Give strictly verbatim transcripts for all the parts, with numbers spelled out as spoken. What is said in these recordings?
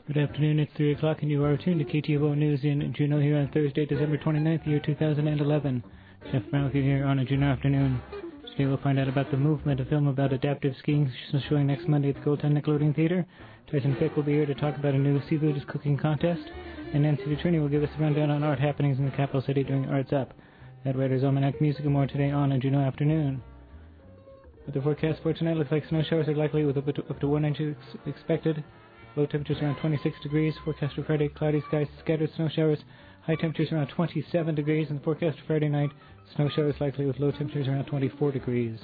Good afternoon, it's three o'clock and you are tuned to K T O News in Juneau here on Thursday, December twenty-ninth, year two thousand eleven. Jeff Brown with you here on a Juneau afternoon. Today we'll find out about the movement, a film about adaptive skiing showing next Monday at the Goldtown Nickelodeon Theater. Tyson Fick will be here to talk about a new seafood cooking contest. And Nancy Vitrini will give us a rundown on art happenings in the capital city during Arts Up. That Writer's Almanac Music and more today on a Juneau afternoon. But the forecast for tonight looks like snow showers are likely with up to, up to one inch ex- expected. Low temperatures around twenty-six degrees. Forecast for Friday, cloudy skies, scattered snow showers. High temperatures around twenty-seven degrees. And the forecast for Friday night, snow showers likely with low temperatures around twenty-four degrees.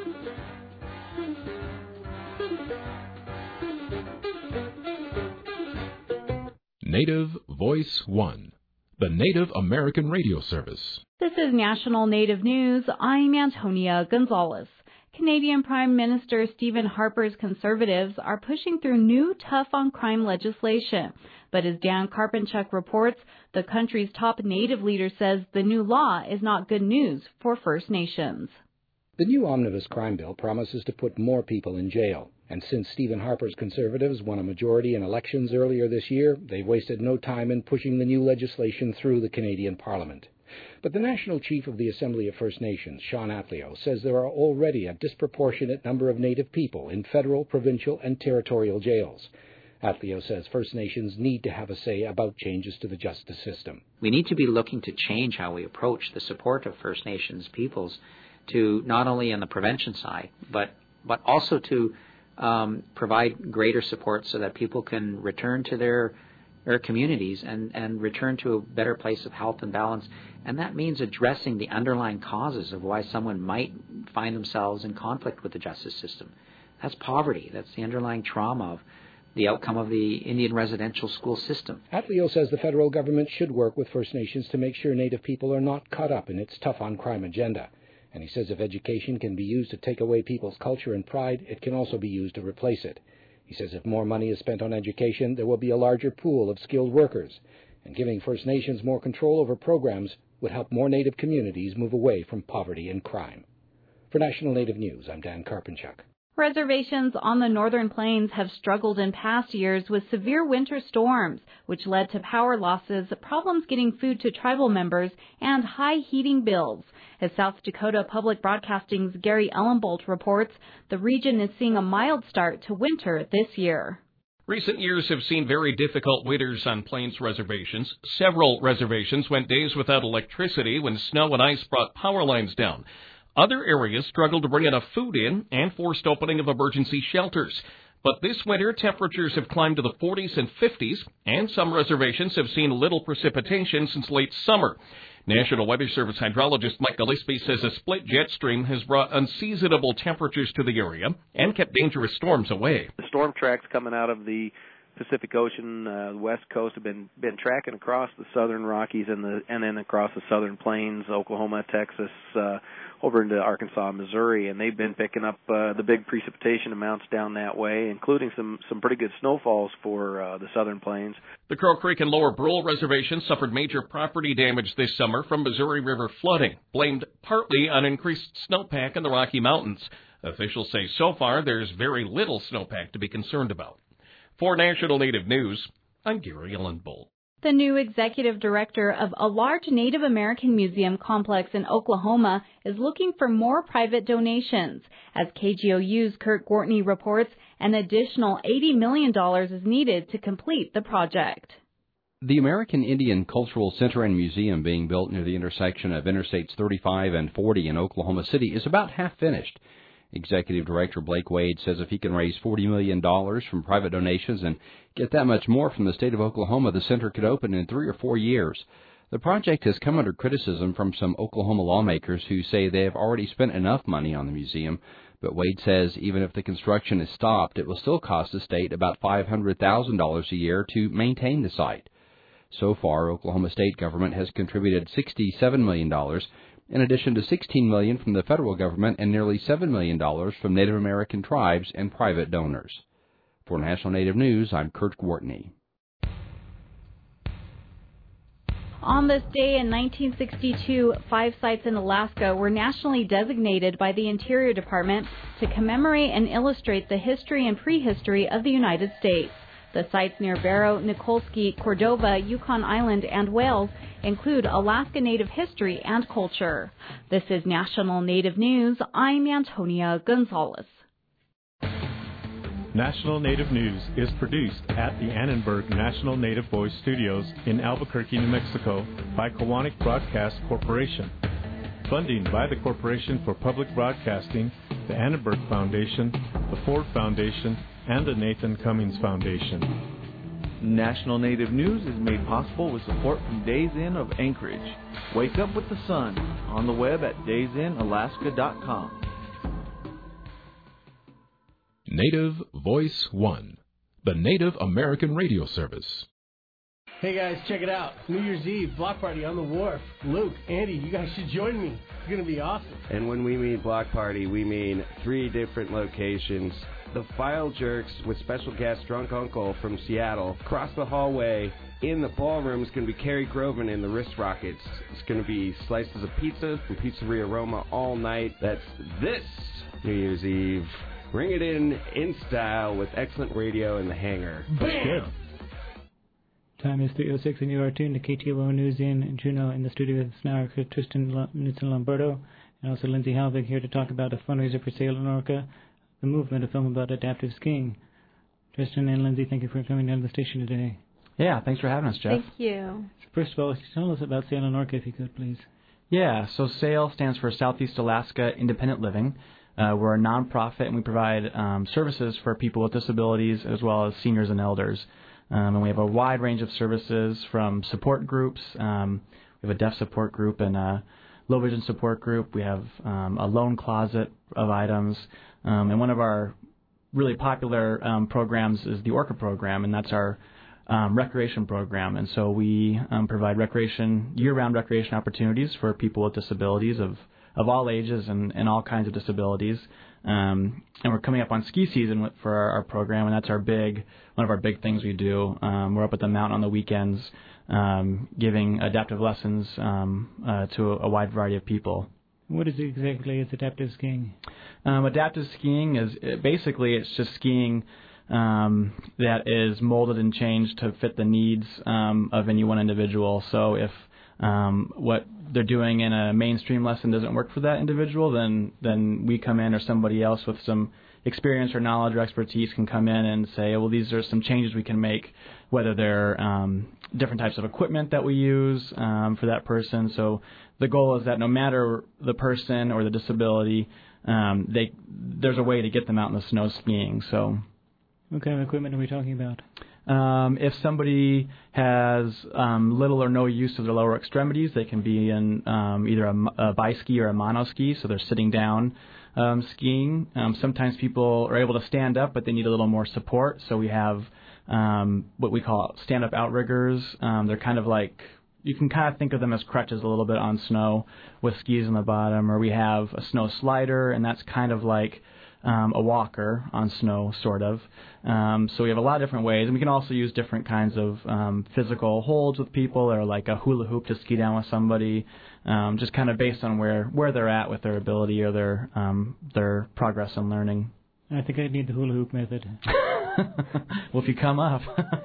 Native Voice One, the Native American radio service. This is National Native News. I'm Antonia Gonzalez. Canadian Prime Minister Stephen Harper's Conservatives are pushing through new tough-on-crime legislation. But as Dan Karpenchuk reports, the country's top Native leader says the new law is not good news for First Nations. The new omnibus crime bill promises to put more people in jail. And since Stephen Harper's Conservatives won a majority in elections earlier this year, they've wasted no time in pushing the new legislation through the Canadian Parliament. But the National Chief of the Assembly of First Nations, Sean Atleo, says there are already a disproportionate number of Native people in federal, provincial, and territorial jails. Atleo says First Nations need to have a say about changes to the justice system. We need to be looking to change how we approach the support of First Nations peoples, to not only on the prevention side, but but also to um, provide greater support so that people can return to their their communities and, and return to a better place of health and balance. And that means addressing the underlying causes of why someone might find themselves in conflict with the justice system. That's poverty. That's the underlying trauma of the outcome of the Indian residential school system. Atleo says the federal government should work with First Nations to make sure Native people are not caught up in its tough-on-crime agenda. And he says if education can be used to take away people's culture and pride, it can also be used to replace it. He says if more money is spent on education, there will be a larger pool of skilled workers. And giving First Nations more control over programs would help more Native communities move away from poverty and crime. For National Native News, I'm Dan Karpenchuk. Reservations on the Northern Plains have struggled in past years with severe winter storms, which led to power losses, problems getting food to tribal members, and high heating bills. As South Dakota Public Broadcasting's Gary Ellenbolt reports, the region is seeing a mild start to winter this year. Recent years have seen very difficult winters on Plains reservations. Several reservations went days without electricity when snow and ice brought power lines down. Other areas struggled to bring enough food in and forced opening of emergency shelters. But this winter, temperatures have climbed to the forties and fifties, and some reservations have seen little precipitation since late summer. National Weather Service hydrologist Mike Gillespie says a split jet stream has brought unseasonable temperatures to the area and kept dangerous storms away. The storm tracks coming out of the Pacific Ocean, uh, the west coast, have been been tracking across the southern Rockies and the and then across the southern plains, Oklahoma, Texas, uh, over into Arkansas, Missouri, and they've been picking up uh, the big precipitation amounts down that way, including some some pretty good snowfalls for uh, the southern plains. The Crow Creek and Lower Brule reservations suffered major property damage this summer from Missouri River flooding, blamed partly on increased snowpack in the Rocky Mountains. Officials say so far there's very little snowpack to be concerned about. For National Native News, I'm Gary Ellenbolt. The new executive director of a large Native American museum complex in Oklahoma is looking for more private donations. As K G O U's Kurt Gortney reports, an additional eighty million dollars is needed to complete the project. The American Indian Cultural Center and Museum being built near the intersection of Interstates thirty-five and forty in Oklahoma City is about half finished. Executive Director Blake Wade says if he can raise forty million dollars from private donations and get that much more from the state of Oklahoma, the center could open in three or four years. The project has come under criticism from some Oklahoma lawmakers who say they have already spent enough money on the museum, but Wade says even if the construction is stopped, it will still cost the state about five hundred thousand dollars a year to maintain the site. So far, Oklahoma state government has contributed sixty-seven million dollars, in addition to sixteen million dollars from the federal government and nearly seven million dollars from Native American tribes and private donors. For National Native News, I'm Kurt Gortney. On this day in nineteen sixty-two, five sites in Alaska were nationally designated by the Interior Department to commemorate and illustrate the history and prehistory of the United States. The sites near Barrow, Nikolsky, Cordova, Yukon Island, and Wales include Alaska Native history and culture. This is National Native News. I'm Antonia Gonzalez. National Native News is produced at the Annenberg National Native Voice Studios in Albuquerque, New Mexico by Kiwanis Broadcast Corporation. Funding by the Corporation for Public Broadcasting, the Annenberg Foundation, the Ford Foundation, and the Nathan Cummings Foundation. National Native News is made possible with support from Days Inn of Anchorage. Wake up with the sun on the web at days in alaska dot com. Native Voice One, the Native American radio service. Hey guys, check it out. New Year's Eve, block party on the wharf. Luke, Andy, you guys should join me. It's going to be awesome. And when we mean block party, we mean three different locations. The File Jerks with special guest Drunk Uncle from Seattle. Across the hallway in the ballroom is going to be Carrie Groven and the Wrist Rockets. It's going to be slices of pizza from Pizzeria Roma all night. That's this New Year's Eve. Bring it in in style with excellent radio in the hangar. Bam! Time is three oh six and you are tuned to K T O O News in Juneau. In the studio with now Tristan Knudsen-Lombardo and also Lindsay Halvig here to talk about a fundraiser for Sail in Orca, the movement, a film about adaptive skiing. Tristan and Lindsay, thank you for coming down to the station today. Yeah, thanks for having us, Jeff. Thank you. First of all, tell us about Sail in Orca, if you could, please. Yeah, so SAIL stands for Southeast Alaska Independent Living. Uh, we're a nonprofit, and we provide um, services for people with disabilities as well as seniors and elders. Um, and we have a wide range of services from support groups. Um, we have a deaf support group and a low vision support group. We have um, a loan closet of items. Um, and one of our really popular um, programs is the Orca program, and that's our um, recreation program. And so we um, provide recreation, year-round recreation opportunities for people with disabilities of, of all ages and, and all kinds of disabilities. Um, and we're coming up on ski season for our, our program, and that's our big one of our big things we do. Um, we're up at the mountain on the weekends, um, giving adaptive lessons um, uh, to a, a wide variety of people. What is it exactly is adaptive skiing? Um, adaptive skiing is it, basically it's just skiing um, that is molded and changed to fit the needs um, of any one individual. So if um, what they're doing in a mainstream lesson doesn't work for that individual, then then we come in or somebody else with some experience or knowledge or expertise can come in and say, well, these are some changes we can make, whether they're um, different types of equipment that we use um, for that person. So the goal is that no matter the person or the disability, um, they there's a way to get them out in the snow skiing. So, what kind of equipment are we talking about? Um, if somebody has um, little or no use of their lower extremities, they can be in um, either a, a bi-ski or a mono-ski, so they're sitting down um, skiing. Um, sometimes people are able to stand up, but they need a little more support, so we have um, what we call stand-up outriggers. Um, they're kind of like, you can kind of think of them as crutches a little bit on snow with skis on the bottom, or we have a snow slider, and that's kind of like Um, a walker on snow, sort of. Um, so we have a lot of different ways, and we can also use different kinds of um, physical holds with people, or like a hula hoop to ski down with somebody, um, just kind of based on where, where they're at with their ability or their um, their progress in learning. I think I need the hula hoop method. Well, if you come up.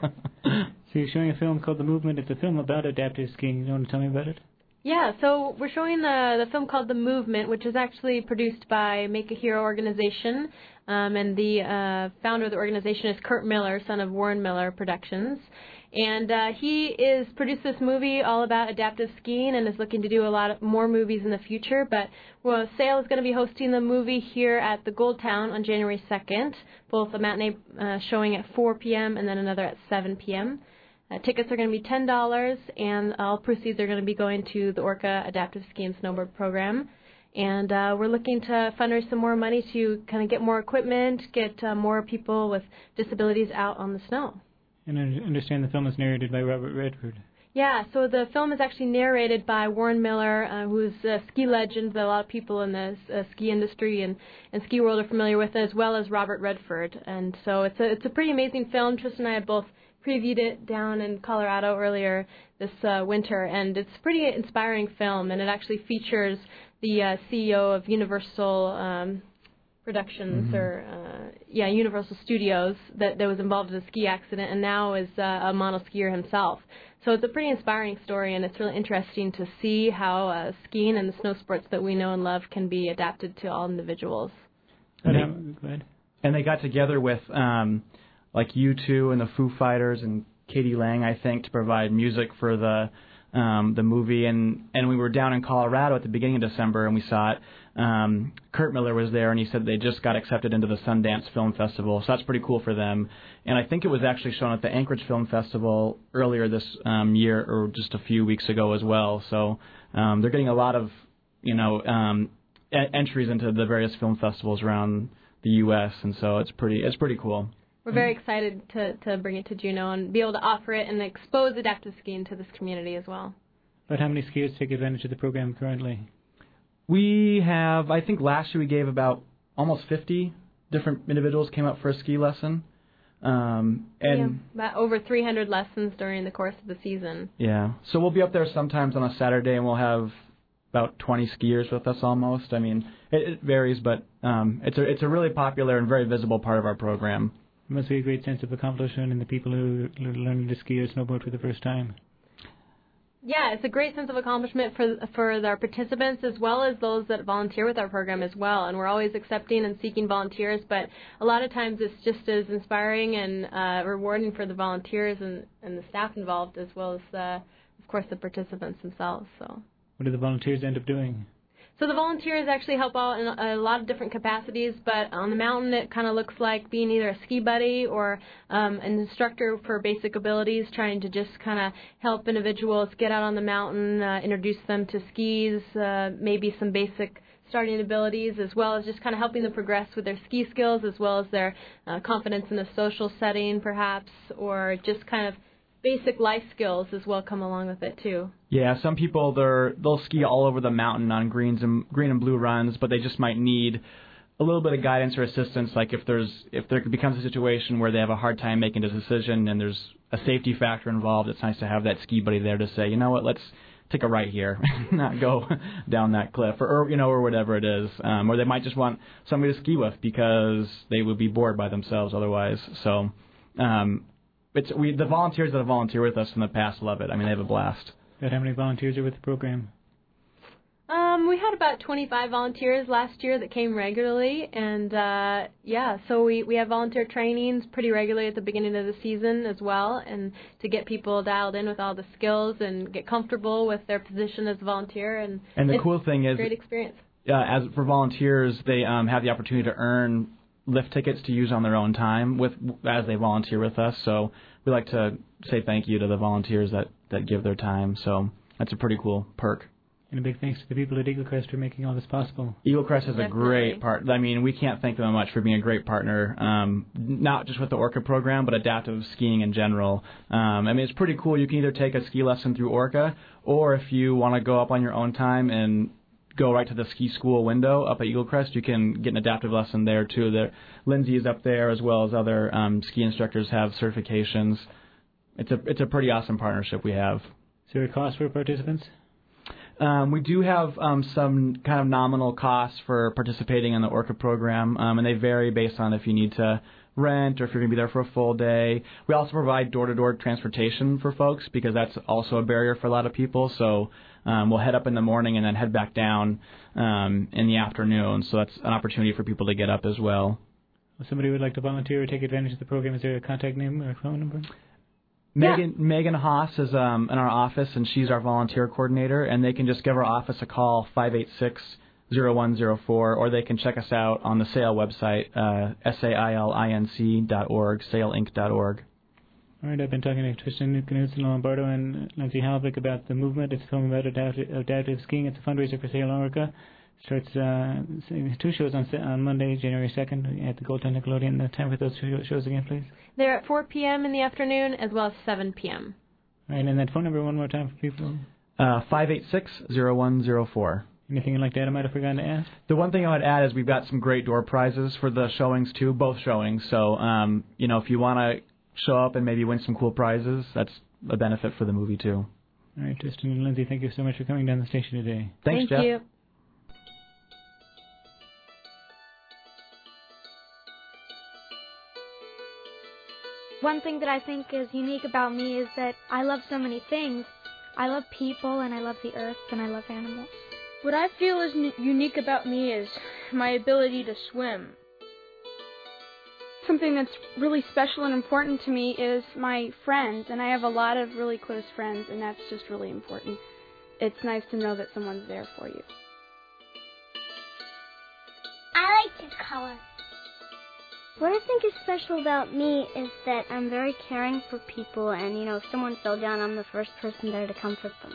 So you're showing a film called The Movement. It's a film about adaptive skiing. You want to tell me about it? Yeah, so we're showing the, the film called The Movement, which is actually produced by Make a Hero organization, um, and the uh, founder of the organization is Kurt Miller, son of Warren Miller Productions. And uh, he is produced this movie all about adaptive skiing and is looking to do a lot of more movies in the future. But well, SAIL is going to be hosting the movie here at the Gold Town on January second, both a matinee uh, showing at four p.m. and then another at seven p.m. Uh, tickets are going to be ten dollars, and all proceeds are going to be going to the Orca Adaptive Ski and Snowboard Program. And uh, we're looking to fundraise some more money to kind of get more equipment, get uh, more people with disabilities out on the snow. And I understand the film is narrated by Robert Redford. Yeah, so the film is actually narrated by Warren Miller, uh, who's a ski legend that a lot of people in the uh, ski industry and, and ski world are familiar with, as well as Robert Redford. And so it's a, it's a pretty amazing film. Tristan and I have both previewed it down in Colorado earlier this uh, winter, and it's a pretty inspiring film, and it actually features the uh, C E O of Universal um, Productions Mhm. or uh, yeah, Universal Studios that, that was involved in a ski accident and now is uh, a monoskier himself. So it's a pretty inspiring story, and it's really interesting to see how uh, skiing and the snow sports that we know and love can be adapted to all individuals. And they, Go ahead. and they got together with um, like U two and the Foo Fighters and Katie Lang, I think, to provide music for the um, the movie. And, and we were down in Colorado at the beginning of December, and we saw it. Um, Kurt Miller was there, and he said they just got accepted into the Sundance Film Festival, so that's pretty cool for them. And I think it was actually shown at the Anchorage Film Festival earlier this um, year, or just a few weeks ago as well. So um, they're getting a lot of, you know, um, e- entries into the various film festivals around the U S, and so it's pretty it's pretty cool. We're very excited to, to bring it to Juneau and be able to offer it and expose adaptive skiing to this community as well. But how many skiers take advantage of the program currently? We have, I think last year we gave about almost fifty different individuals came up for a ski lesson. Um, and yeah, about over three hundred lessons during the course of the season. Yeah, so we'll be up there sometimes on a Saturday, and we'll have about twenty skiers with us almost. I mean, it, it varies, but um, it's a it's a really popular and very visible part of our program. It must be a great sense of accomplishment in the people who are learning to ski or snowboard for the first time. Yeah, it's a great sense of accomplishment for for our participants as well as those that volunteer with our program as well. And we're always accepting and seeking volunteers, but a lot of times it's just as inspiring and uh, rewarding for the volunteers and, and the staff involved as well as, uh, of course, the participants themselves. So. What do the volunteers end up doing? So the volunteers actually help out in a lot of different capacities, but on the mountain it kind of looks like being either a ski buddy or um, an instructor for basic abilities, trying to just kind of help individuals get out on the mountain, uh, introduce them to skis, uh, maybe some basic starting abilities, as well as just kind of helping them progress with their ski skills, as well as their uh, confidence in a social setting perhaps, or just kind of basic life skills as well come along with it too. Yeah, some people they're they'll ski all over the mountain on greens and green and blue runs, but they just might need a little bit of guidance or assistance. Like if there's if there becomes a situation where they have a hard time making a decision and there's a safety factor involved, it's nice to have that ski buddy there to say, you know what, let's take a right here, not go down that cliff, or, or you know, or whatever it is. Um, or they might just want somebody to ski with because they would be bored by themselves otherwise. So. Um, It's we the volunteers that have volunteered with us in the past love it. I mean, they have a blast. But how many volunteers are with the program? Um, we had about twenty-five volunteers last year that came regularly, and uh, yeah, so we, we have volunteer trainings pretty regularly at the beginning of the season as well, and to get people dialed in with all the skills and get comfortable with their position as a volunteer. And, and the it's cool thing is, great experience. Uh, as for volunteers, they um, have the opportunity to earn lift tickets to use on their own time with as they volunteer with us. So we like to say thank you to the volunteers that, that give their time. So that's a pretty cool perk. And a big thanks to the people at Eagle Crest for making all this possible. Eagle Crest is Definitely. a great part. I mean, we can't thank them much for being a great partner, um, not just with the Orca program, but adaptive skiing in general. Um, I mean, it's pretty cool. You can either take a ski lesson through Orca, or if you want to go up on your own time and go right to the ski school window up at Eagle Crest, you can get an adaptive lesson there too. There, Lindsay is up there as well as other um, ski instructors have certifications. It's a it's a pretty awesome partnership we have. Is there a cost for participants? Um, we do have um, some kind of nominal costs for participating in the Orca program, um, and they vary based on if you need to rent or if you're going to be there for a full day. We also provide door-to-door transportation for folks because that's also a barrier for a lot of people. So um, we'll head up in the morning and then head back down um, in the afternoon. So that's an opportunity for people to get up as well. If somebody would like to volunteer or take advantage of the program, is there a contact name or phone number? Megan yeah. Megan Haas is um, in our office, and she's our volunteer coordinator, and they can just give our office a call, five eight six, zero one zero four, or they can check us out on the SAIL website, uh, S A I L I N C dot org, sail inc dot org. All right, I've been talking to Tristan Knudsen Lombardo and Lindsay Halvick about the movement. It's a film about adaptive, adaptive skiing. It's a fundraiser for Sail Orca. Starts uh, two shows on on Monday, January second, at the Goldton Nickelodeon. The time for those shows again, please. They're at four p.m. in the afternoon as well as seven p.m. All right, and that phone number one more time for people. Uh, five eight six, zero one zero four. Anything you'd like to add I might have forgotten to ask? The one thing I would add is we've got some great door prizes for the showings, too, both showings. So, um, you know, if you want to show up and maybe win some cool prizes, that's a benefit for the movie, too. All right, Tristan and Lindsay, thank you so much for coming down the station today. Thanks, Thank Jeff. you. One thing that I think is unique about me is that I love so many things. I love people, and I love the earth, and I love animals. What I feel is n- unique about me is my ability to swim. Something that's really special and important to me is my friends, and I have a lot of really close friends, and that's just really important. It's nice to know that someone's there for you. I like to color. What I think is special about me is that I'm very caring for people, and, you know, if someone fell down, I'm the first person there to comfort them.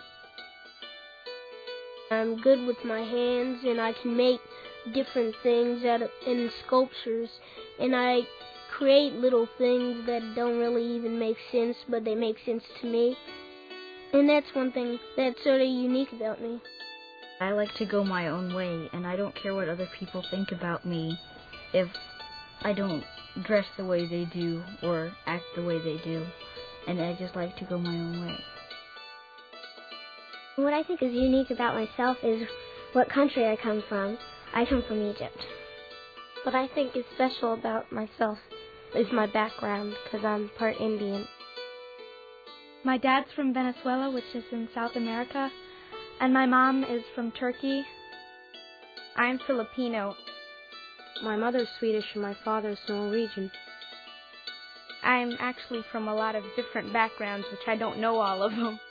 I'm good with my hands, and I can make different things out of, in sculptures, and I create little things that don't really even make sense, but they make sense to me. And that's one thing that's sort of unique about me. I like to go my own way, and I don't care what other people think about me if I don't dress the way they do or act the way they do, and I just like to go my own way. What I think is unique about myself is what country I come from. I come from Egypt. What I think is special about myself is my background, because I'm part Indian. My dad's from Venezuela, which is in South America, and my mom is from Turkey. I'm Filipino. My mother's Swedish and my father's Norwegian. I'm actually from a lot of different backgrounds, which I don't know all of them.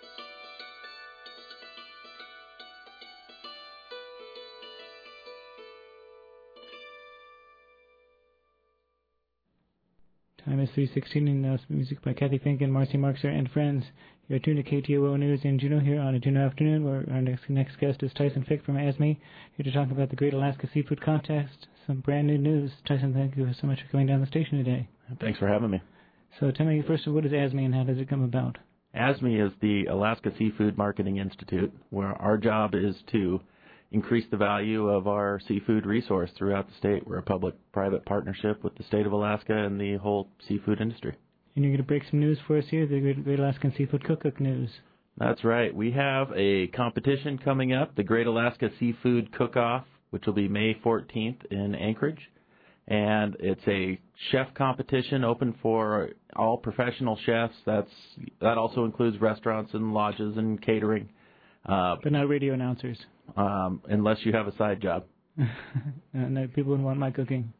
Time is three sixteen, and now music by Kathy Fink and Marcy Markser and friends. You're tuned to K T O O News in Juneau here on a Juneau afternoon, where our next next guest is Tyson Fick from A S M E, here to talk about the Great Alaska Seafood Contest, some brand new news. Tyson, thank you so much for coming down the station today. Thanks for having me. So tell me first, what is A S M E and how does it come about? A S M E is the Alaska Seafood Marketing Institute, where our job is to increase the value of our seafood resource throughout the state. We're a public-private partnership with the state of Alaska and the whole seafood industry. And you're going to break some news for us here, the Great, Great Alaskan Seafood Cook-Cook news. That's right. We have a competition coming up, the Great Alaska Seafood Cook-Off, which will be May fourteenth in Anchorage. And it's a chef competition open for all professional chefs. That's That also includes restaurants and lodges and catering. Uh, but not radio announcers. Um, unless you have a side job. No, people wouldn't want my cooking.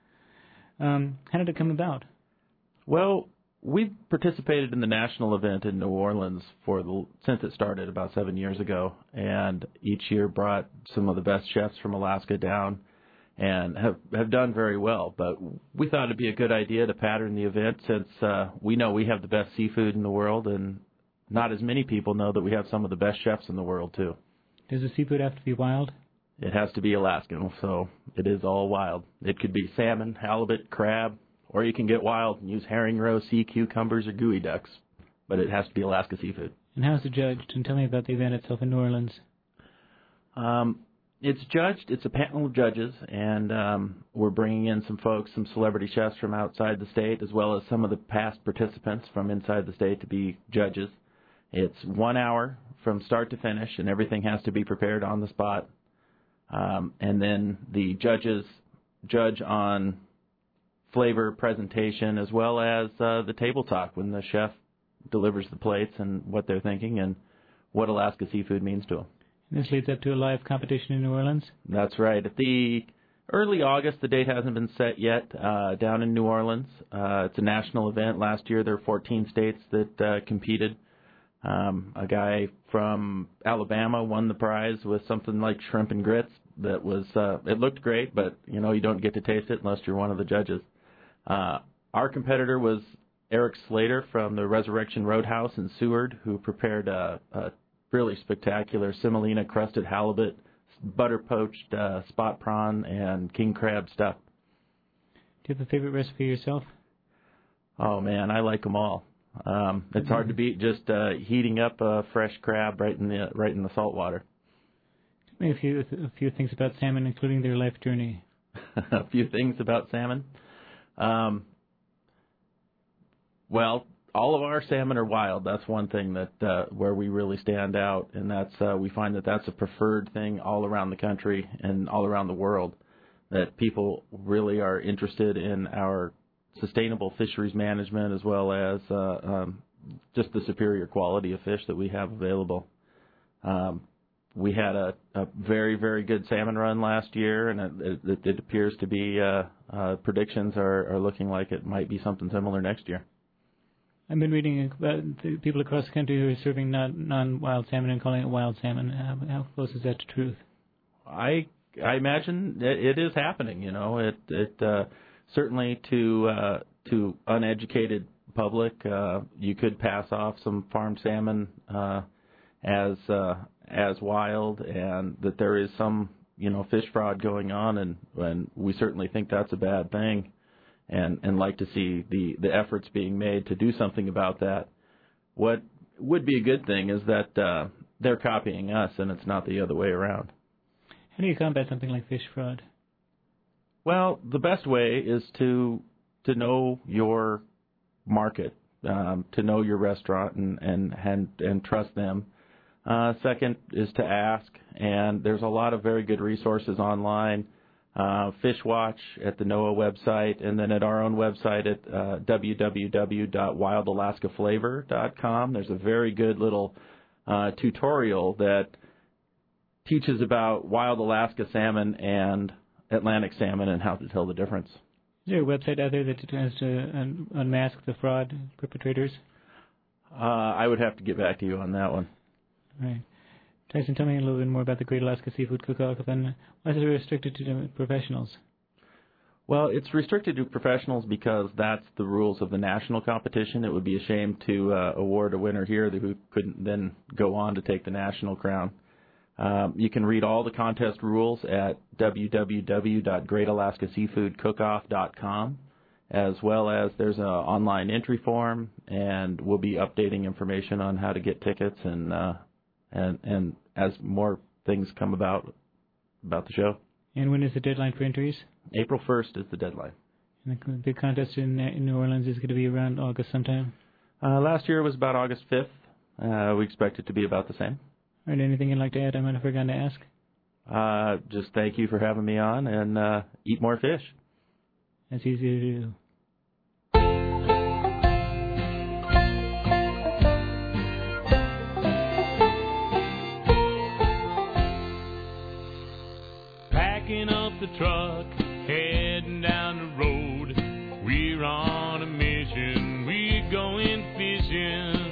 Um, how did it come about? Well, we've participated in the national event in New Orleans for the, since it started about seven years ago, and each year brought some of the best chefs from Alaska down and have, have done very well. But we thought it'd be a good idea to pattern the event since uh, we know we have the best seafood in the world, and not as many people know that we have some of the best chefs in the world, too. Does the seafood have to be wild? It has to be Alaskan, so it is all wild. It could be salmon, halibut, crab, or you can get wild and use herring roe, sea cucumbers, or gooey ducks. But it has to be Alaska seafood. And how's it judged? And tell me about the event itself in New Orleans. Um, it's judged. It's a panel of judges, and um, we're bringing in some folks, some celebrity chefs from outside the state, as well as some of the past participants from inside the state to be judges. It's one hour from start to finish, and everything has to be prepared on the spot. Um, and then the judges judge on flavor, presentation, as well as uh, the table talk when the chef delivers the plates and what they're thinking and what Alaska seafood means to them. This leads up to a live competition in New Orleans? That's right. At the early August, the date hasn't been set yet, uh, down in New Orleans. Uh, it's a national event. Last year there were fourteen states that uh, competed. Um, a guy from Alabama won the prize with something like shrimp and grits. That was uh, it looked great, but you know you don't get to taste it unless you're one of the judges. Uh, our competitor was Eric Slater from the Resurrection Roadhouse in Seward, who prepared a, a really spectacular semolina crusted halibut, butter poached uh, spot prawn, and king crab stuff. Do you have a favorite recipe yourself? Oh man, I like them all. Um, it's hard to beat just uh, heating up a fresh crab right in the right in the salt water. Tell me a few a few things about salmon, including their life journey. A few things about salmon. Um, well, all of our salmon are wild. That's one thing that uh, where we really stand out, and that's uh, we find that that's a preferred thing all around the country and all around the world. That people really are interested in our sustainable fisheries management as well as uh, um, just the superior quality of fish that we have available. Um, we had a, a very, very good salmon run last year, and it, it, it appears to be uh, uh, predictions are, are looking like it might be something similar next year. I've been reading about the people across the country who are serving not non-wild salmon and calling it wild salmon. How, how close is that to truth? I I imagine it, it is happening. You know, it it uh, certainly to uh, to uneducated public, uh, you could pass off some farmed salmon uh, as uh, as wild, and that there is some you know fish fraud going on, and and we certainly think that's a bad thing. And, and like to see the, the efforts being made to do something about that. What would be a good thing is that uh, they're copying us, and it's not the other way around. How do you combat something like fish fraud? Well, the best way is to to know your market, um, to know your restaurant, and and and, and trust them. Uh, second is to ask, and there's a lot of very good resources online. Uh, Fish Watch at the NOAA website, and then at our own website at uh, w w w dot wild alaska flavor dot com. There's a very good little uh, tutorial that teaches about wild Alaska salmon and Atlantic salmon and how to tell the difference. Is there a website out there that tries to un- unmask the fraud perpetrators? Uh, I would have to get back to you on that one. All right. Tyson, tell me a little bit more about the Great Alaska Seafood Cook-Off, and why is it restricted to professionals? Well, it's restricted to professionals because that's the rules of the national competition. It would be a shame to uh, award a winner here who couldn't then go on to take the national crown. Um, you can read all the contest rules at w w w dot great alaska seafood cook off dot com, as well as there's an online entry form, and we'll be updating information on how to get tickets and uh, And, and as more things come about about the show. And when is the deadline for entries? April first is the deadline. And the big contest in, in New Orleans is going to be around August sometime? Uh, last year was about August fifth. Uh, we expect it to be about the same. All right, anything you'd like to add I might have forgotten to ask? Uh, just thank you for having me on, and uh, eat more fish. That's easy to do. The truck, heading down the road. We're on a mission, we're going fishing.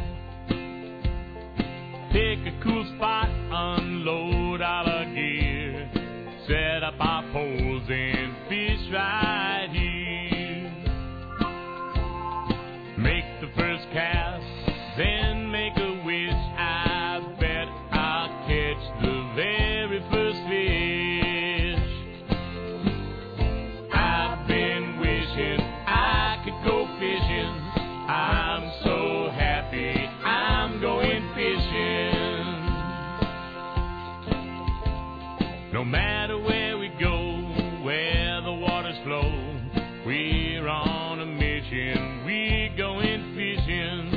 Pick a cool spot, unload all our gear, set up our poles and fish right here. Make the first cast, then make a wish. I bet I'll catch the very first fish. I'm so happy I'm going fishing. No matter where we go, where the waters flow, we're on a mission, we're going fishing.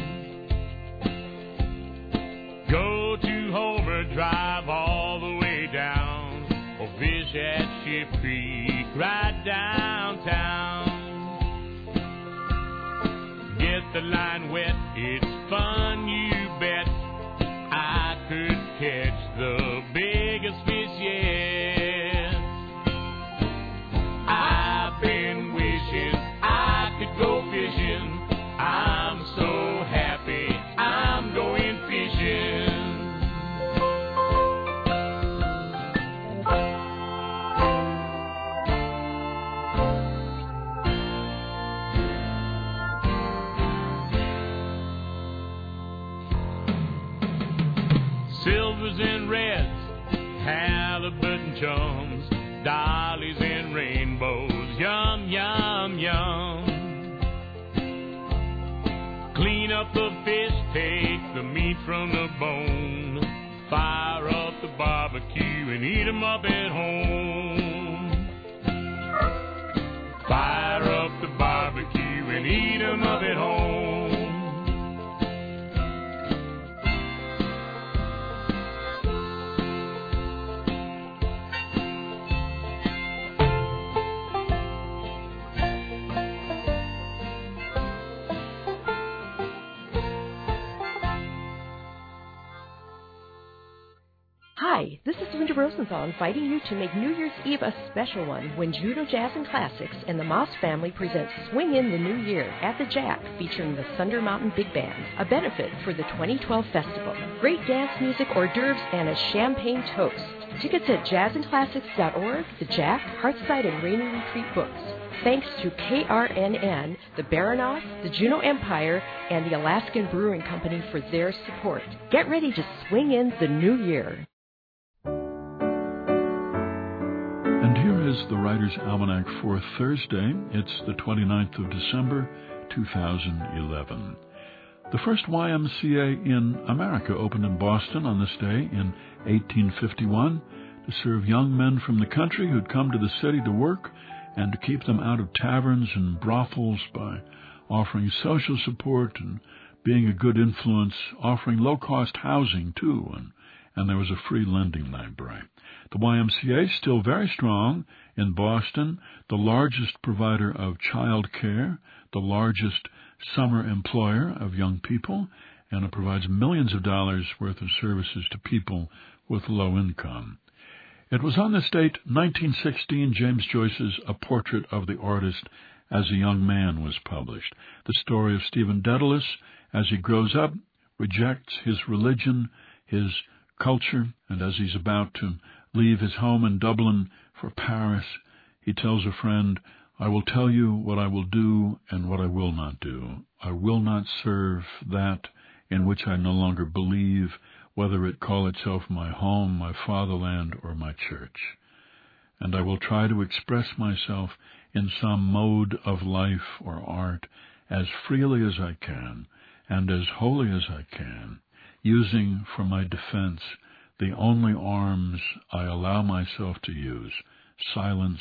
Go to Homer, drive all the way down, or fish at Ship Creek right downtown. Get the line wet, it's fun, you bet. I could catch the biggest fish yet. I've been wishing I could go fishing. I'm so happy I'm going fishing. Silvers and reds, halibut and chums, dollies and rainbows, yum, yum, yum. Clean up the fish, take the meat from the bone, fire up the barbecue and eat 'em up at home. Fire up the barbecue and eat 'em up at home. Hi, this is Linda Rosenthal inviting you to make New Year's Eve a special one when Juno Jazz and Classics and the Moss Family present Swing in the New Year at the Jack, featuring the Thunder Mountain Big Band, a benefit for the twenty twelve festival. Great dance music, hors d'oeuvres, and a champagne toast. Tickets at jazz and classics dot org, the Jack, Hearthside, and Rainy Retreat Books. Thanks to K R N N, the Baranoff, the Juneau Empire, and the Alaskan Brewing Company for their support. Get ready to swing in the new year. And here is the Writer's Almanac for Thursday. It's the twenty-ninth of December, two thousand eleven. The first Y M C A in America opened in Boston on this day in eighteen fifty-one to serve young men from the country who'd come to the city to work and to keep them out of taverns and brothels by offering social support and being a good influence, offering low-cost housing, too, and, and there was a free lending library. The Y M C A is still very strong in Boston, the largest provider of child care, the largest summer employer of young people, and it provides millions of dollars worth of services to people with low income. It was on this date, nineteen sixteen, James Joyce's A Portrait of the Artist as a Young Man was published. The story of Stephen Dedalus as he grows up, rejects his religion, his culture, and as he's about to leave his home in Dublin for Paris, he tells a friend, "I will tell you what I will do and what I will not do. I will not serve that in which I no longer believe, whether it call itself my home, my fatherland, or my church. And I will try to express myself in some mode of life or art as freely as I can and as wholly as I can, using for my defense the only arms I allow myself to use, silence,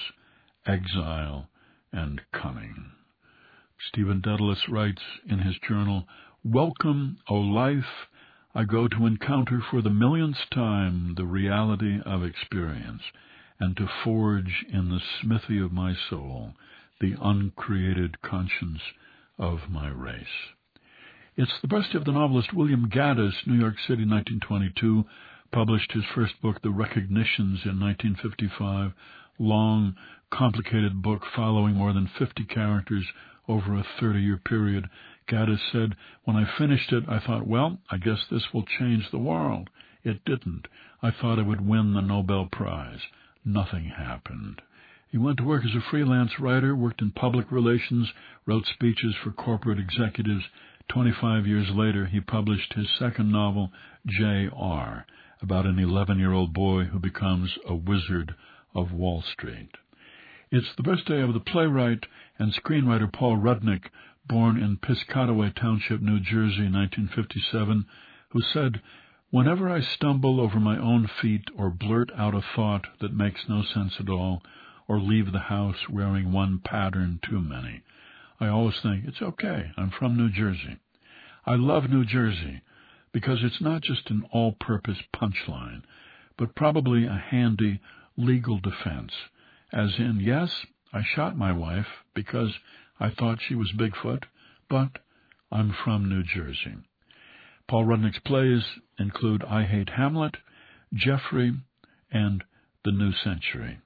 exile, and cunning." Stephen Dedalus writes in his journal, "Welcome, O life, I go to encounter for the millionth time the reality of experience, and to forge in the smithy of my soul the uncreated conscience of my race." It's the birthday of the novelist William Gaddis. New York City, nineteen twenty-two, published his first book, The Recognitions, in nineteen fifty-five. Long, complicated book following more than fifty characters over a thirty-year period. Gaddis said, "When I finished it, I thought, well, I guess this will change the world. It didn't. I thought I would win the Nobel Prize. Nothing happened." He went to work as a freelance writer, worked in public relations, wrote speeches for corporate executives. Twenty-five years later, he published his second novel, J R, about an eleven-year-old boy who becomes a wizard of Wall Street. It's the birthday of the playwright and screenwriter Paul Rudnick, born in Piscataway Township, New Jersey, nineteen fifty-seven, who said, "Whenever I stumble over my own feet or blurt out a thought that makes no sense at all, or leave the house wearing one pattern too many, I always think, it's okay, I'm from New Jersey. I love New Jersey because it's not just an all-purpose punchline, but probably a handy legal defense, as in, yes, I shot my wife because I thought she was Bigfoot, but I'm from New Jersey." Paul Rudnick's plays include I Hate Hamlet, Jeffrey, and The New Century.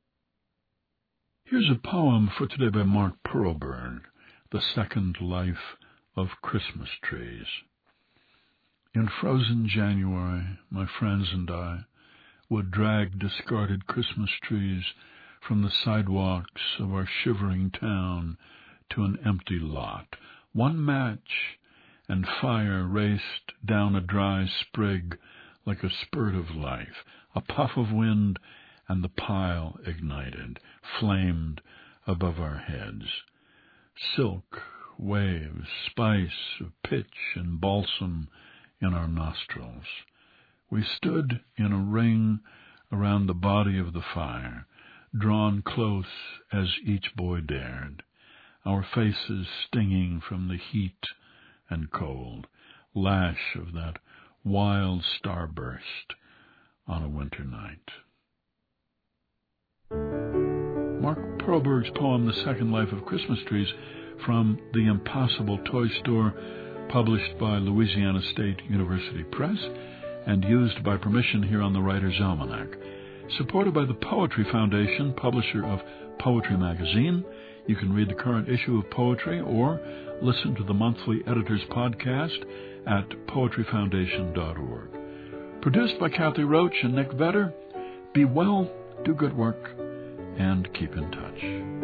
Here's a poem for today by Mark Perlberg, The Second Life of Christmas Trees. In frozen January, my friends and I would drag discarded Christmas trees from the sidewalks of our shivering town to an empty lot. One match, and fire raced down a dry sprig like a spurt of life. A puff of wind, and the pile ignited, flamed above our heads. Silk, waves, spice of pitch and balsam in our nostrils. We stood in a ring around the body of the fire, drawn close as each boy dared, our faces stinging from the heat and cold, lash of that wild starburst on a winter night. Mark Perlberg's poem, The Second Life of Christmas Trees, from The Impossible Toy Store, published by Louisiana State University Press, and used by permission here on the Writer's Almanac. Supported by the Poetry Foundation, publisher of Poetry Magazine. You can read the current issue of Poetry or listen to the monthly Editor's Podcast at poetry foundation dot org. Produced by Kathy Roach and Nick Vedder. Be well, do good work, and keep in touch.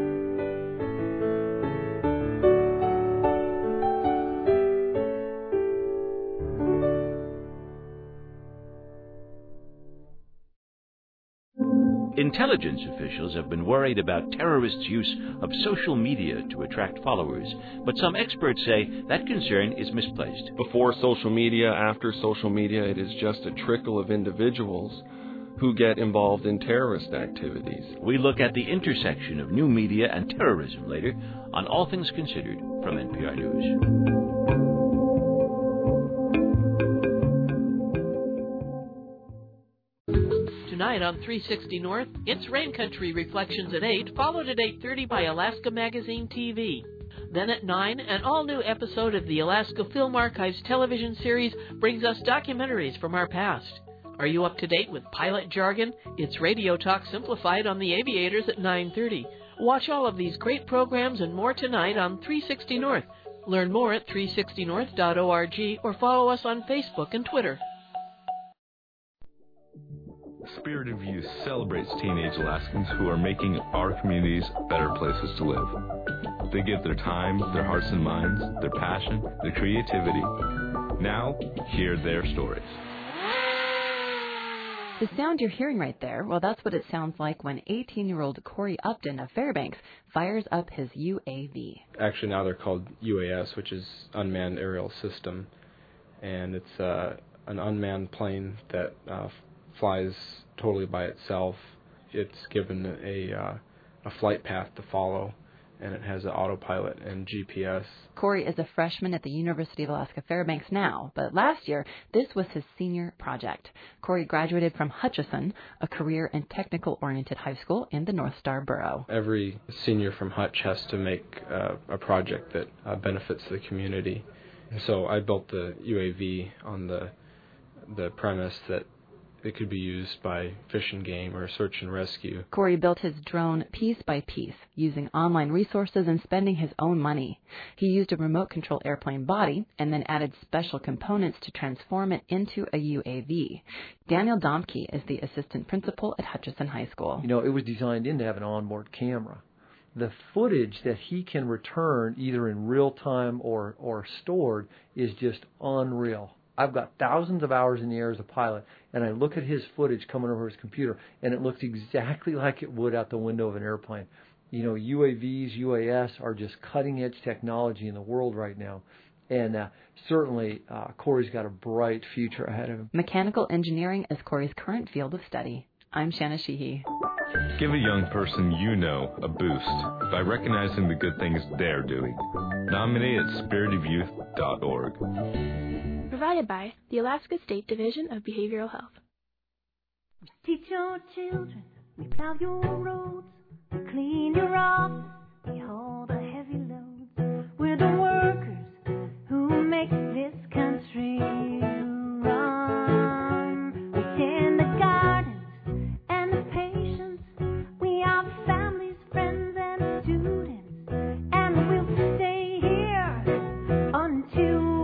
Intelligence officials have been worried about terrorists' use of social media to attract followers, but some experts say that concern is misplaced. Before social media, after social media, it is just a trickle of individuals who get involved in terrorist activities. We look at the intersection of new media and terrorism later on All Things Considered from N P R News. Tonight on three sixty North, it's Rain Country Reflections at eight, followed at eight thirty by Alaska Magazine T V. Then at nine, an all-new episode of the Alaska Film Archives television series brings us documentaries from our past. Are you up to date with pilot jargon? It's Radio Talk Simplified on the Aviators at nine thirty. Watch all of these great programs and more tonight on three sixty North. Learn more at three sixty north dot org or follow us on Facebook and Twitter. Spirit of Youth celebrates teenage Alaskans who are making our communities better places to live. They give their time, their hearts and minds, their passion, their creativity. Now, hear their stories. The sound you're hearing right there, well, that's what it sounds like when eighteen-year-old Corey Upton of Fairbanks fires up his U A V. Actually, now they're called U A S, which is Unmanned Aerial System. And it's uh, an unmanned plane that uh, flies totally by itself. It's given a uh, a flight path to follow, and it has an autopilot and G P S. Corey is a freshman at the University of Alaska Fairbanks now, but last year this was his senior project. Corey graduated from Hutchinson, a career and technical-oriented high school in the North Star Borough. Every senior from Hutch has to make uh, a project that uh, benefits the community. So I built the U A V on the the premise that it could be used by Fish and Game or search and rescue. Corey built his drone piece by piece, using online resources and spending his own money. He used a remote control airplane body and then added special components to transform it into a U A V. Daniel Domke is the assistant principal at Hutchinson High School. You know, it was designed in to have an onboard camera. The footage that he can return either in real time or, or stored is just unreal. I've got thousands of hours in the air as a pilot, and I look at his footage coming over his computer, and it looks exactly like it would out the window of an airplane. You know, U A Vs, U A S are just cutting-edge technology in the world right now. And uh, certainly, uh, Corey's got a bright future ahead of him. Mechanical engineering is Corey's current field of study. I'm Shanna Sheehy. Give a young person you know a boost by recognizing the good things they're doing. Nominate at spirit of youth dot org. Provided by the Alaska State Division of Behavioral Health. We teach your children, we plow your roads, we clean your office, we haul the heavy loads. We're the workers who make this country run. We tend the gardens and the patients. We are the families, friends, and students. And we'll stay here until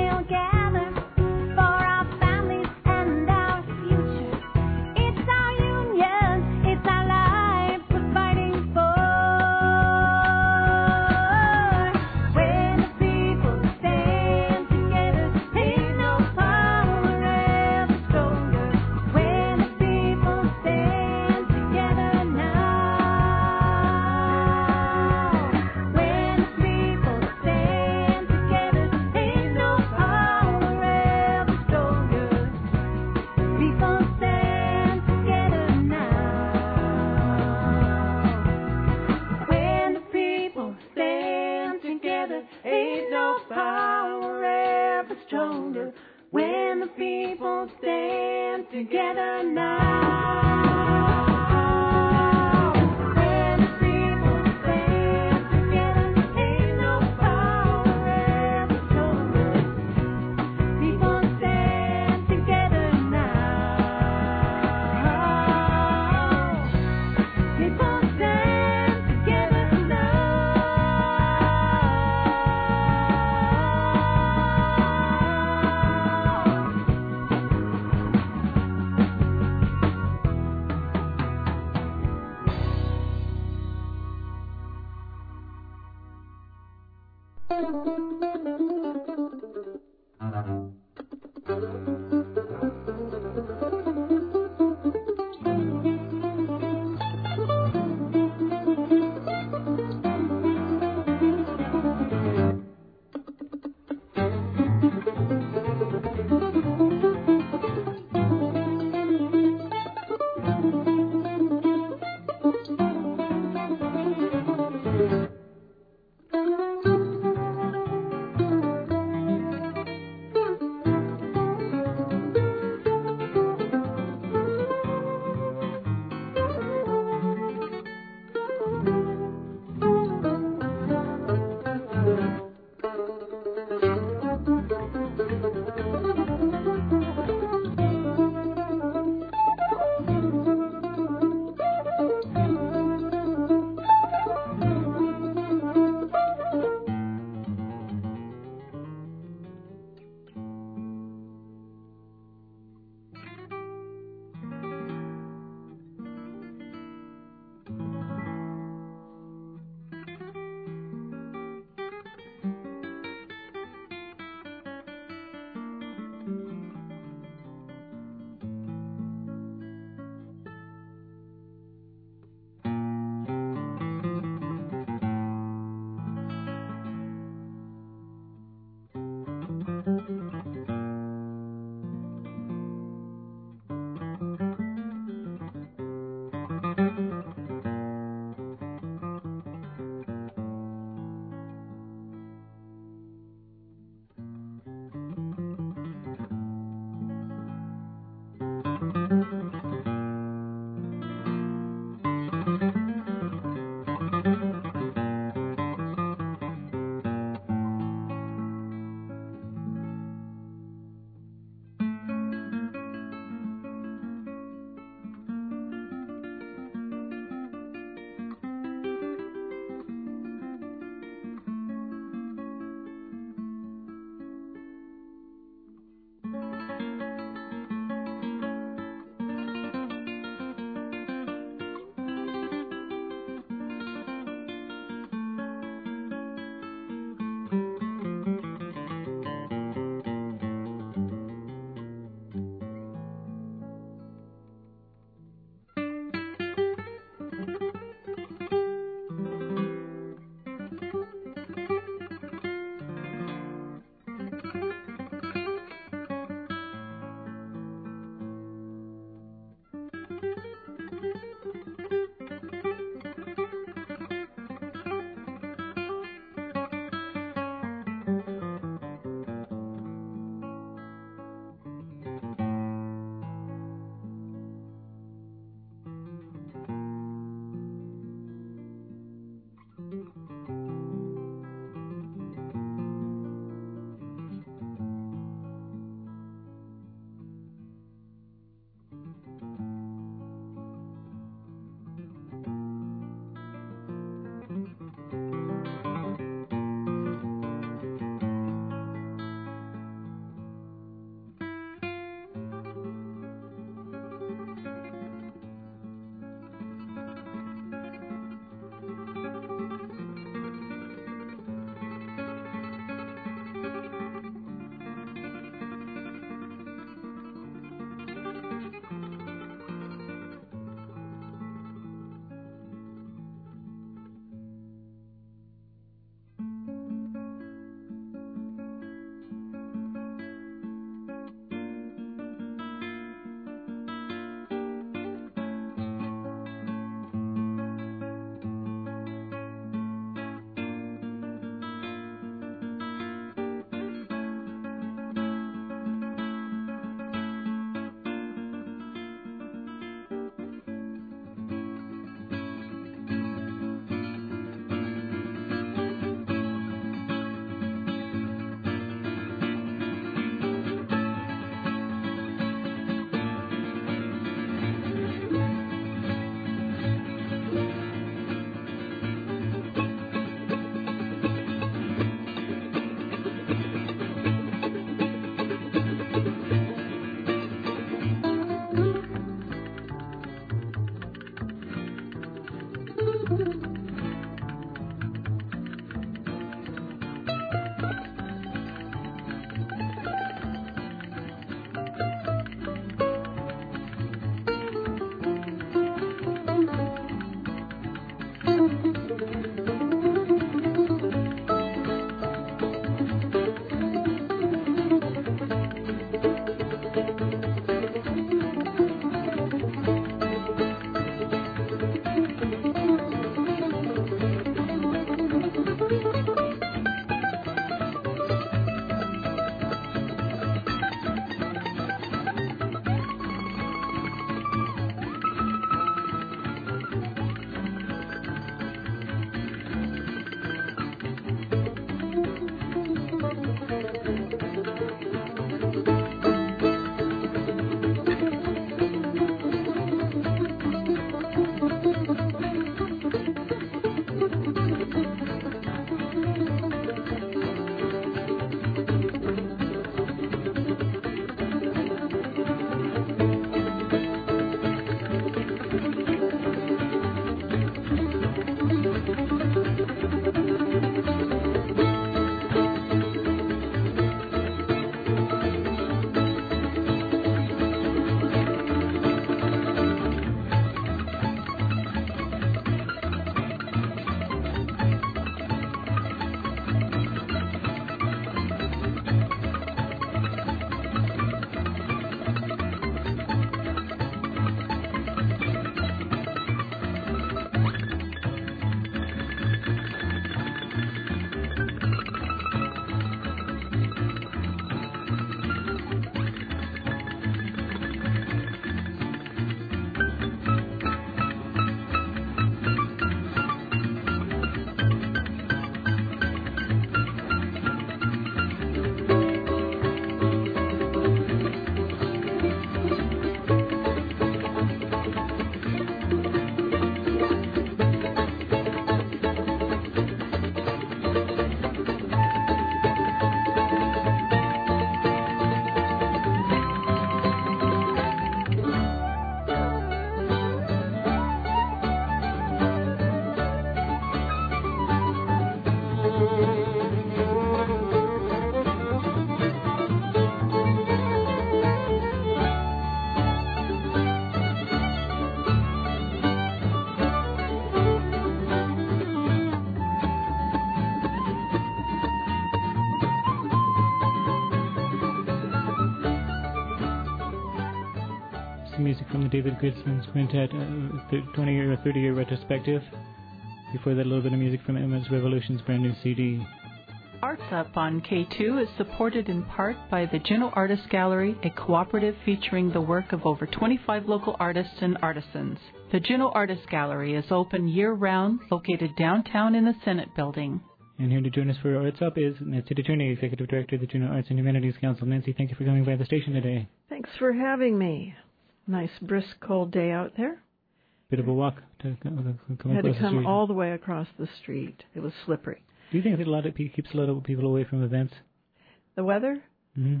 the David Gritzman's Quintet uh, twenty-year or thirty-year retrospective. Before that, a little bit of music from Emma's Revolution's brand new C D. Arts Up on K two is supported in part by the Juneau Artist Gallery, a cooperative featuring the work of over twenty-five local artists and artisans. The Juneau Artist Gallery is open year-round, located downtown in the Senate Building. And here to join us for Arts Up is Nancy DeTurney, Executive Director of the Juneau Arts and Humanities Council. Nancy, thank you for coming by the station today. Thanks for having me. Nice, brisk, cold day out there. Bit of a walk to come across Had to come the street. all the way across the street. It was slippery. Do you think that a lot of it keeps a lot of people away from events? The weather? Mm-hmm.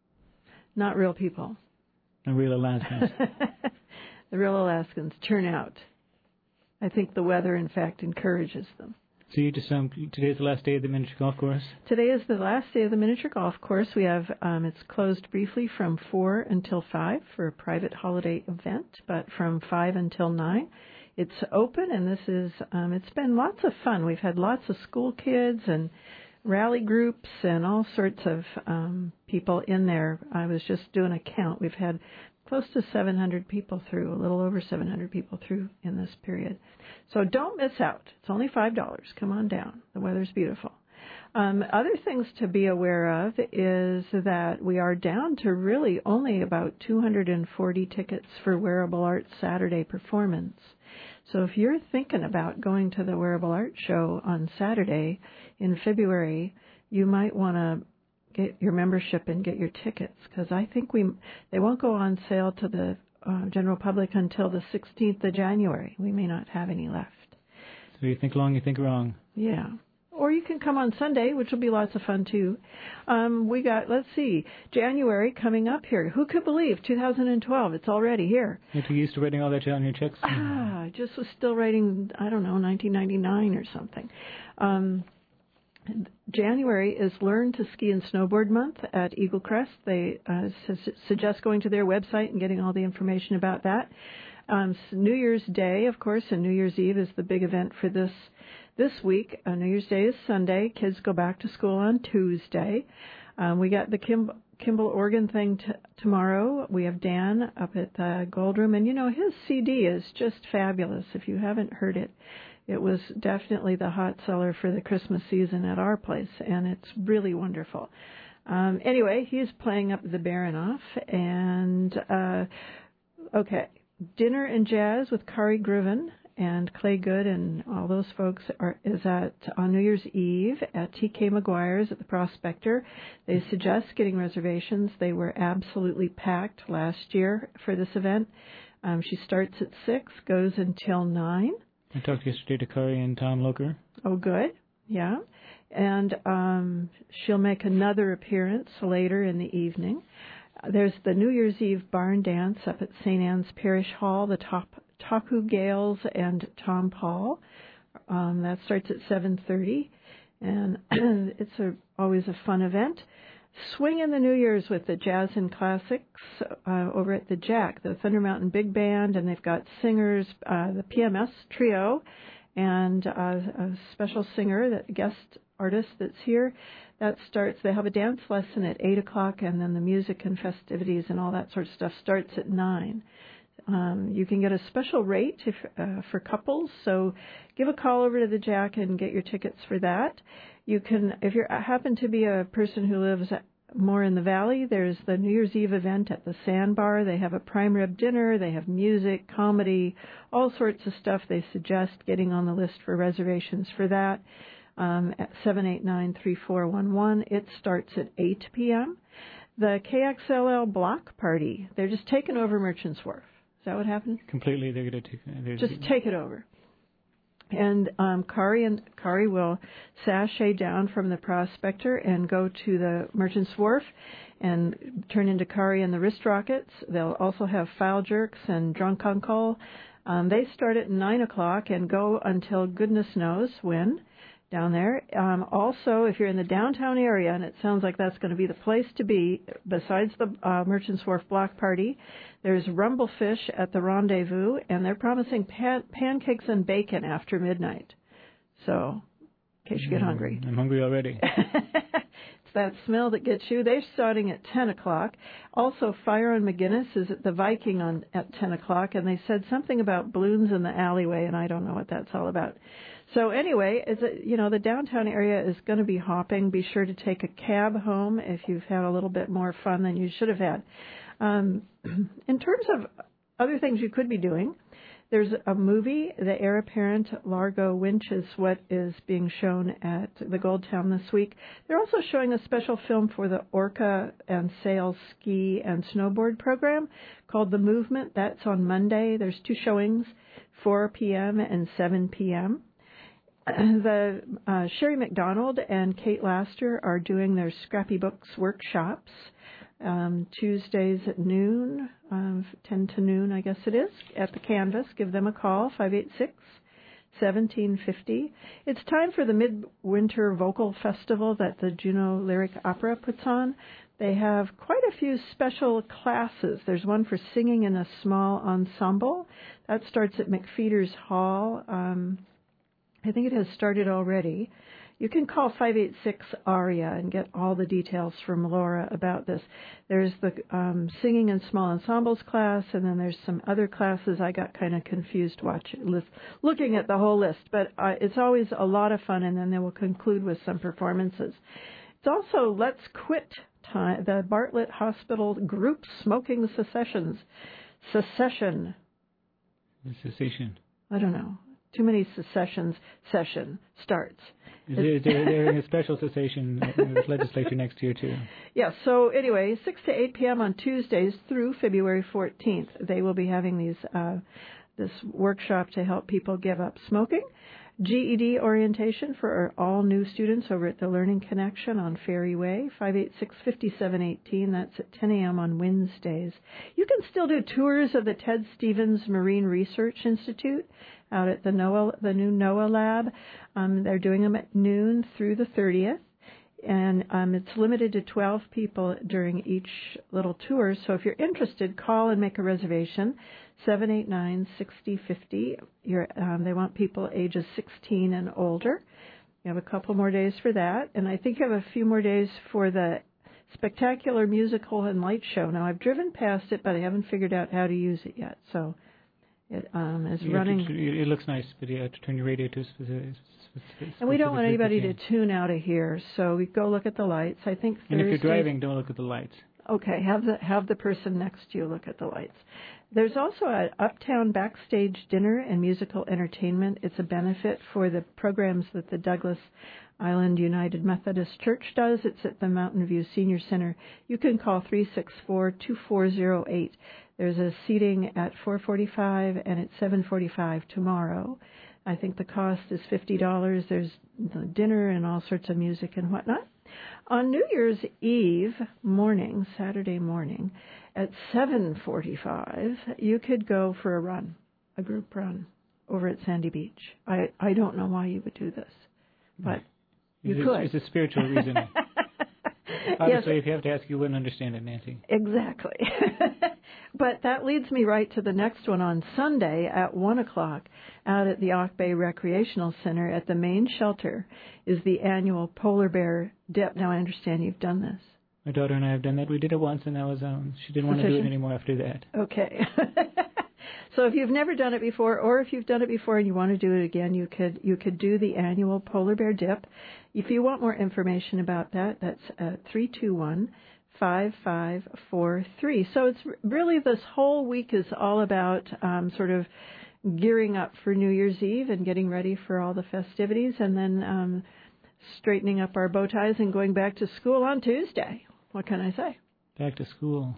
Not real people. Not real Alaskans. The real Alaskans turn out. I think the weather, in fact, encourages them. So you just um, today's the last day of the miniature golf course? Today is the last day of the miniature golf course. We have um, it's closed briefly from four until five for a private holiday event, but from five until nine. It's open, and this is, um, it's been lots of fun. We've had lots of school kids and rally groups and all sorts of um, people in there. I was just doing a count. We've had close to seven hundred people through, a little over seven hundred people through in this period. So don't miss out. It's only five dollars. Come on down. The weather's beautiful. Um, other things to be aware of is that we are down to really only about two hundred forty tickets for Wearable Arts Saturday performance. So if you're thinking about going to the Wearable Art Show on Saturday in February, you might want to get your membership and get your tickets, because I think we they won't go on sale to the uh, general public until the sixteenth of January. We may not have any left. So you think long, you think wrong. Yeah. Or you can come on Sunday, which will be lots of fun, too. Um, we got, let's see, January coming up here. Who could believe two thousand twelve? It's already here. You're too used to writing all that on your checks? Ah, I just was still writing, I don't know, nineteen ninety-nine or something. Um, January is Learn to Ski and Snowboard Month at Eagle Crest. They uh, su- suggest going to their website and getting all the information about that. Um, New Year's Day, of course, and New Year's Eve is the big event for this this week. Uh, New Year's Day is Sunday. Kids go back to school on Tuesday. Um, we got the Kim- Kimball organ thing t- tomorrow. We have Dan up at the Gold Room, and you know his C D is just fabulous. If you haven't heard it, it was definitely the hot seller for the Christmas season at our place, and it's really wonderful. Um, anyway, he's playing up the Baranoff, and uh, okay. Dinner and Jazz with Kari Grooven and Clay Good and all those folks are is at on New Year's Eve at T K McGuire's at the Prospector. They suggest getting reservations. They were absolutely packed last year for this event. Um, she starts at six, goes until nine. I talked yesterday to Kari and Tom Loker. Oh, good. Yeah. And um, she'll make another appearance later in the evening. There's the New Year's Eve barn dance up at Saint Anne's Parish Hall, the Top, Tapu Gales and Tom Paul. Um, that starts at seven thirty, and it's a, always a fun event. Swing in the New Year's with the Jazz and Classics uh, over at the Jack, the Thunder Mountain Big Band, and they've got singers, uh, the P M S Trio, and uh, a special singer, that guest artist that's here. That starts, they have a dance lesson at eight o'clock, and then the music and festivities and all that sort of stuff starts at nine. Um, you can get a special rate if, uh, for couples, so give a call over to the Jack and get your tickets for that. You can, if you happen to be a person who lives more in the valley, there's the New Year's Eve event at the Sandbar. They have a prime rib dinner, they have music, comedy, all sorts of stuff. They suggest getting on the list for reservations for that. Um, at seven eight nine, three four one one. It starts at eight p.m. The K X L L block party, they're just taking over Merchants Wharf. Is that what happened? Completely. They're going to take Just take it over. And um, Kari and Kari will sashay down from the Prospector and go to the Merchants Wharf and turn into Kari and the Wrist Rockets. They'll also have File Jerks and Drunk Uncle. Um, they start at nine o'clock and go until goodness knows when. Down there. Um, also, if you're in the downtown area, and it sounds like that's going to be the place to be, besides the uh, Merchants Wharf block party, there's Rumblefish at the Rendezvous, and they're promising pan- pancakes and bacon after midnight. So in case you get Mm, hungry. I'm hungry already. It's that smell that gets you. They're starting at ten o'clock. Also, Fire on McGinnis is at the Viking on at ten o'clock, and they said something about balloons in the alleyway, and I don't know what that's all about. So anyway, is it, you know, the downtown area is going to be hopping. Be sure to take a cab home if you've had a little bit more fun than you should have had. Um, in terms of other things you could be doing, there's a movie, The Heir Apparent Largo Winch is what is being shown at the Gold Town this week. They're also showing a special film for the Orca and Sail Ski and Snowboard program called The Movement. That's on Monday. There's two showings, four p.m. and seven p.m. The uh, Sherry McDonald and Kate Laster are doing their Scrappy Books workshops um, Tuesdays at noon, um, ten to noon, I guess it is, at the Canvas. Give them a call, five eight six, one seven five zero. It's time for the Midwinter Vocal Festival that the Juneau Lyric Opera puts on. They have quite a few special classes. There's one for singing in a small ensemble. That starts at McFeeters Hall. Um, I think it has started already. You can call five eight six ARIA and get all the details from Laura about this. There's the um, singing in small ensembles class, and then there's some other classes. I got kind of confused watching, looking at the whole list, but uh, it's always a lot of fun, and then they will conclude with some performances. It's also Let's Quit time, the Bartlett Hospital Group Smoking Secessions. Secession. Cessation. I don't know. Too many secessions session starts. They're, they're having a special cessation in the legislature next year, too. Yeah, so anyway, six to eight p.m. on Tuesdays through February fourteenth, they will be having these uh, this workshop to help people give up smoking. G E D orientation for all new students over at the Learning Connection on Ferry Way, five eight six, five seven one eight. That's at ten a.m. on Wednesdays. You can still do tours of the Ted Stevens Marine Research Institute out at the NOAA, the new NOAA lab. Um, they're doing them at noon through the thirtieth. And um, it's limited to twelve people during each little tour. So if you're interested, call and make a reservation, seven eight nine, six zero five zero. You're, um, they want people ages sixteen and older. You have a couple more days for that. And I think you have a few more days for the Spectacular Musical and Light Show. Now, I've driven past it, but I haven't figured out how to use it yet. So it um, is you running. To, it looks nice, but you have to turn your radio to a specific. And we don't want anybody to tune out of here, so we go look at the lights. I think Thursday, and if you're driving, don't look at the lights. Okay, have the have the person next to you look at the lights. There's also an Uptown Backstage Dinner and Musical Entertainment. It's a benefit for the programs that the Douglas Island United Methodist Church does. It's at the Mountain View Senior Center. You can call three six four, two four zero eight. There's a seating at four forty-five and at seven forty-five tomorrow. I think the cost is fifty dollars. There's the dinner and all sorts of music and whatnot. On New Year's Eve morning, Saturday morning, at seven forty-five, you could go for a run, a group run, over at Sandy Beach. I, I don't know why you would do this, but you it's, could. It's a spiritual reason. Obviously, yes. If you have to ask, you wouldn't understand it, Nancy. Exactly. But that leads me right to the next one on Sunday at one o'clock out at the Auk Bay Recreational Center at the main shelter is the annual Polar Bear Dip. Now, I understand you've done this. My daughter and I have done that. We did it once, and that was um, she didn't want to do it anymore after that. Okay. So if you've never done it before, or if you've done it before and you want to do it again, you could you could do the annual Polar Bear Dip. If you want more information about that, that's uh, three two one, five five four three. So it's really, this whole week is all about um, sort of gearing up for New Year's Eve and getting ready for all the festivities, and then um, straightening up our bow ties and going back to school on Tuesday. What can I say? Back to school.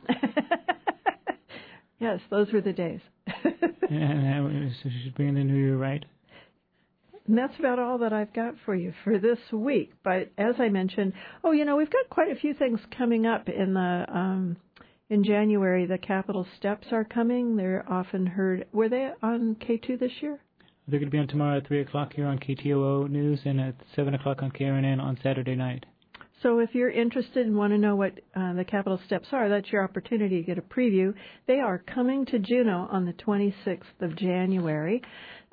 Yes, those were the days. And so you should bring in the new year, right? And that's about all that I've got for you for this week. But as I mentioned, oh, you know, we've got quite a few things coming up in the um, in January. The Capitol Steps are coming. They're often heard. Were they on K two this year? They're going to be on tomorrow at three o'clock here on K T O O News and at seven o'clock on K R N N on Saturday night. So if you're interested and want to know what uh, the Capitol Steps are, that's your opportunity to get a preview. They are coming to Juneau on the twenty-sixth of January.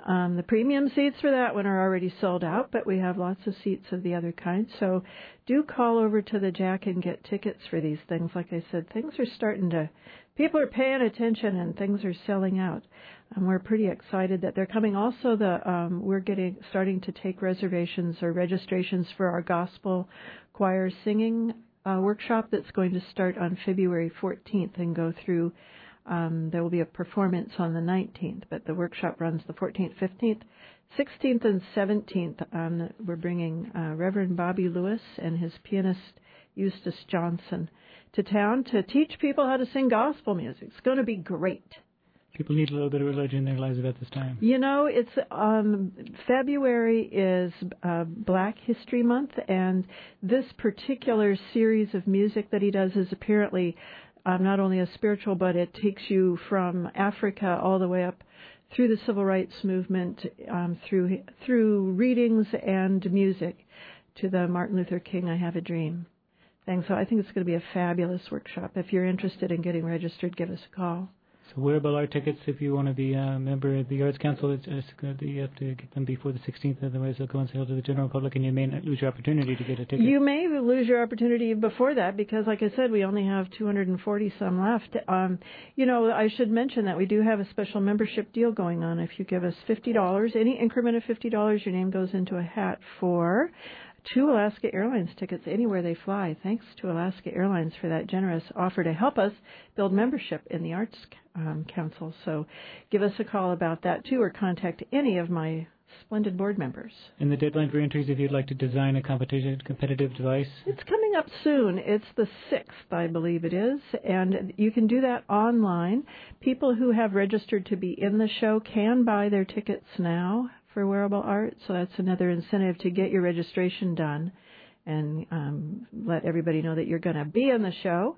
Um, the premium seats for that one are already sold out, but we have lots of seats of the other kind. So do call over to the Jack and get tickets for these things. Like I said, things are starting to, people are paying attention and things are selling out. And we're pretty excited that they're coming. Also, the um, we're getting starting to take reservations or registrations for our gospel choir singing uh, workshop that's going to start on February fourteenth and go through. Um, there will be a performance on the nineteenth, but the workshop runs the fourteenth, fifteenth, sixteenth, and seventeenth. Um, we're bringing uh, Reverend Bobby Lewis and his pianist Eustace Johnson to town to teach people how to sing gospel music. It's going to be great. People need a little bit of religion in their lives about this time. You know, it's um, February is uh, Black History Month, and this particular series of music that he does is apparently um, not only a spiritual, but it takes you from Africa all the way up through the civil rights movement, um, through through readings and music to the Martin Luther King I Have a Dream thing. So I think it's going to be a fabulous workshop. If you're interested in getting registered, give us a call. So wearable art tickets, if you want to be a member of the Arts Council, it's, it's good. You have to get them before the sixteenth, otherwise they'll go on sale to the general public, and you may not lose your opportunity to get a ticket. You may lose your opportunity before that because, like I said, we only have two hundred forty some left. Um, you know, I should mention that we do have a special membership deal going on. If you give us fifty dollars, any increment of fifty dollars, your name goes into a hat for two Alaska Airlines tickets anywhere they fly. Thanks to Alaska Airlines for that generous offer to help us build membership in the Arts um, Council. So give us a call about that, too, or contact any of my splendid board members. And the deadline for entries, if you'd like to design a competition competitive device? It's coming up soon. It's the sixth, I believe it is, and you can do that online. People who have registered to be in the show can buy their tickets now for wearable art, so that's another incentive to get your registration done and um, let everybody know that you're going to be in the show.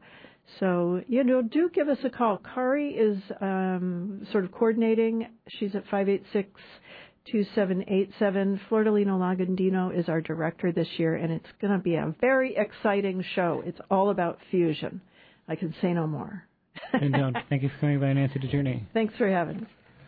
So, you know, do give us a call. Kari is um, sort of coordinating. She's at five eight six, two seven eight seven. Flordalino Lagandino is our director this year, and it's going to be a very exciting show. It's all about fusion. I can say no more. And don't. Thank you for coming by, Nancy DeJourney. Thanks for having us.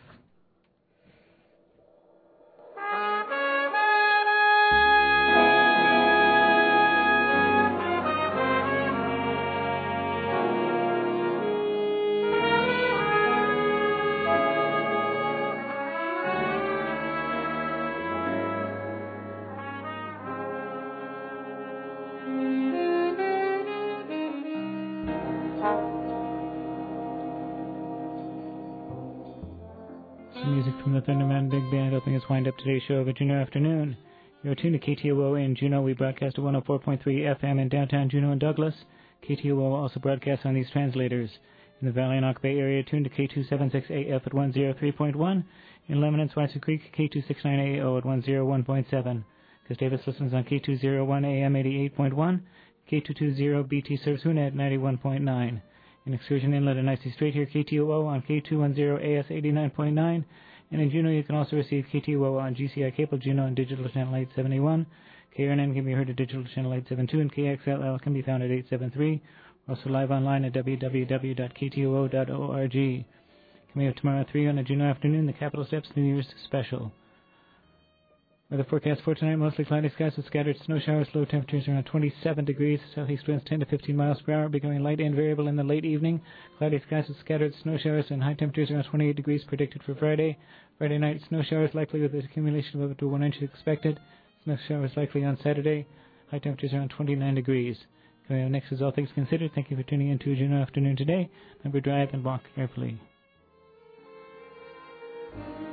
From the Thunderman Big Band helping us wind up today's show of a Juneau afternoon. You're tuned to K T O O in Juneau. We broadcast at one oh four point three F M in downtown Juneau and Douglas. K T O O also broadcasts on these translators. In the Valley and Ock Bay area, tuned to K two seventy-six A F at one oh three point one. In Lemon and Spicer Creek, K two sixty-nine A O at one oh one point seven. Gustavus listens on K two oh one A M eighty-eight point one. K two twenty B T serves Hoonah at ninety-one point nine. In Excursion Inlet and Icy Strait here, K T O O on K two ten A S eighty-nine point nine. And in Juneau, you can also receive K T O O on G C I Cable Juneau and Digital Channel eight seventy-one. K R N N can be heard at Digital Channel eight seventy-two, and K X L L can be found at eight seventy-three. We're also live online at w w w dot k t o o dot org. Coming up tomorrow at three on a Juneau afternoon, the Capitol Steps New Year's Special. Weather forecast for tonight, mostly cloudy skies with scattered snow showers, low temperatures around twenty-seven degrees, southeast winds ten to fifteen miles per hour, becoming light and variable in the late evening. Cloudy skies with scattered snow showers and high temperatures around twenty-eight degrees predicted for Friday. Friday night, snow showers likely with an accumulation of up to one inch expected. Snow showers likely on Saturday. High temperatures around twenty-nine degrees. Coming up next is All Things Considered. Thank you for tuning in to Juneau Afternoon today. Remember, drive and walk carefully.